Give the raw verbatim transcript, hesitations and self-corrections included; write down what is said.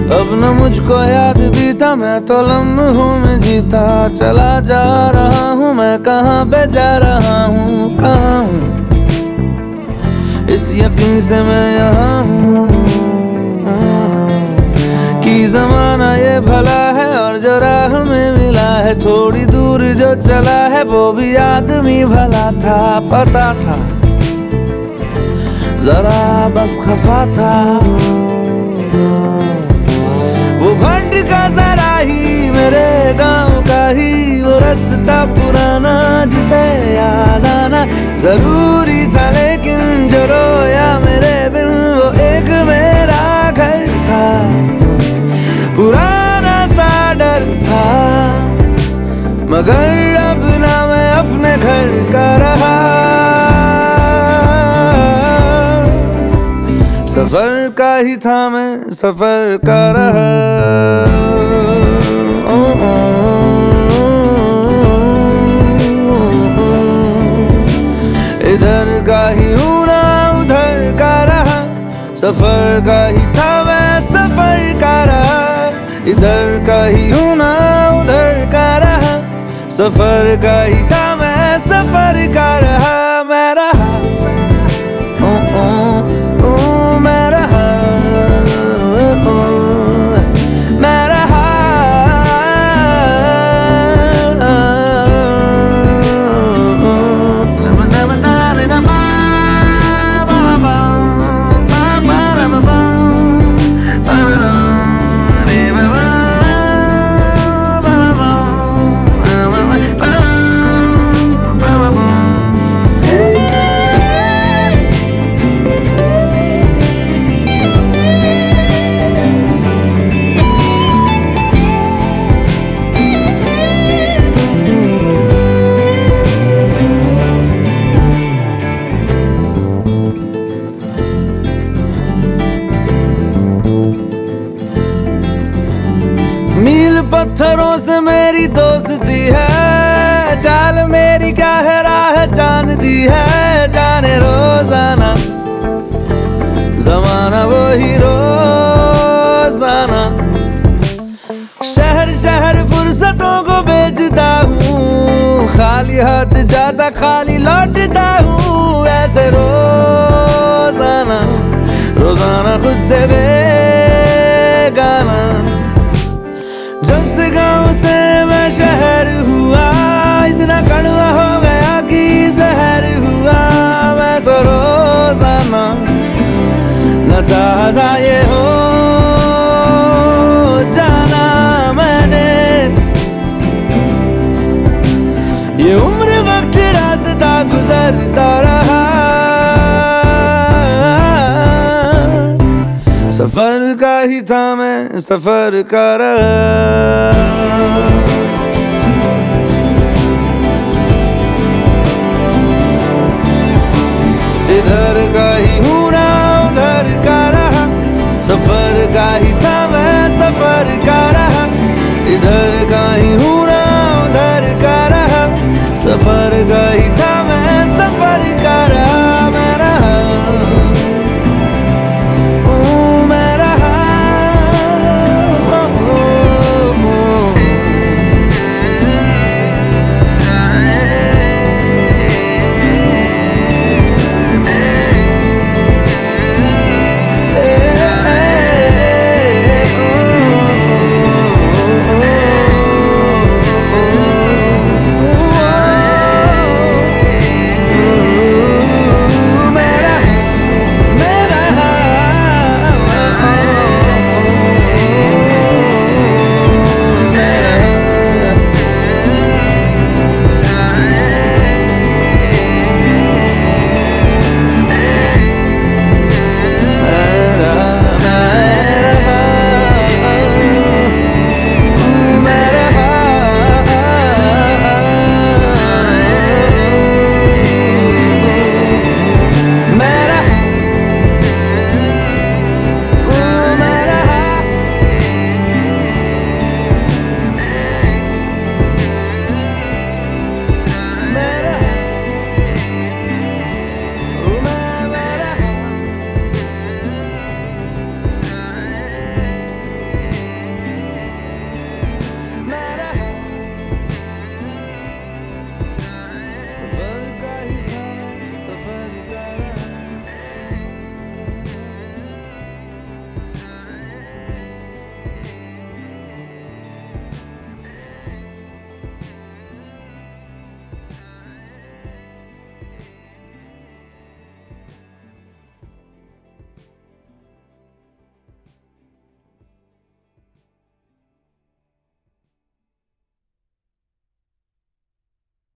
अब न मुझको याद भी था, मैं तो लम्हों में जीता चला जा रहा हूँ। मैं कहाँ पे जा रहा हूँ, कहाँ हूँ, इस यकीन से मैं यहाँ हूँ कि ज़माना ये भला है और जो राह में मिला है, थोड़ी दूर जो चला है वो भी आदमी भला था। पता था जरा बस खफा था, वो घंट का जरा ही मेरे गांव का ही वो रास्ता पुराना जिसे याद आना जरूरी था। लेकिन जो रोया मेरे बिन वो एक मेरा घर था, पुराना सा डर था, मगर अब ना मैं अपने घर का रहा। सफर का ही था मैं सफर का रहा। ओ, ओ, ओ, ओ, इधर का ही हूँ ना उधर का रहा, सफर का ही था मैं सफर का रहा। इधर का ही हूँ ना उधर का रहा, सफर का ही था मैं सफर का रहा। मैं रहा ओ, ओ, ओ, मैं रहा ओ, मैं रहा। मील पत्थरों से मेरी दोस्ती है, चाल मेरी क्या है राह जानती है। जाने रोजाना जमाना वो ही रोजाना, शहर शहर फुर्सतों को बेचता हूँ, खाली हाथ जाता खाली लौटता हूँ। ऐसे रोजाना रोजाना खुद से बेगाना, जब से गांव से मैं शहर हुआ इतना कड़वा हो गया कि जहर हुआ। मैं तो रोजाना न चाहता ये हो जाना मैंने, ये उम्र वक्त रास्ता गुजरता रहा। सफर का ही था मैं सफर का रहा। इधर का ही हूँ ना उधर का रहा, सफर का ही था मैं सफर का रहा। इधर का ही हूँ ना उधर का रहा, सफर का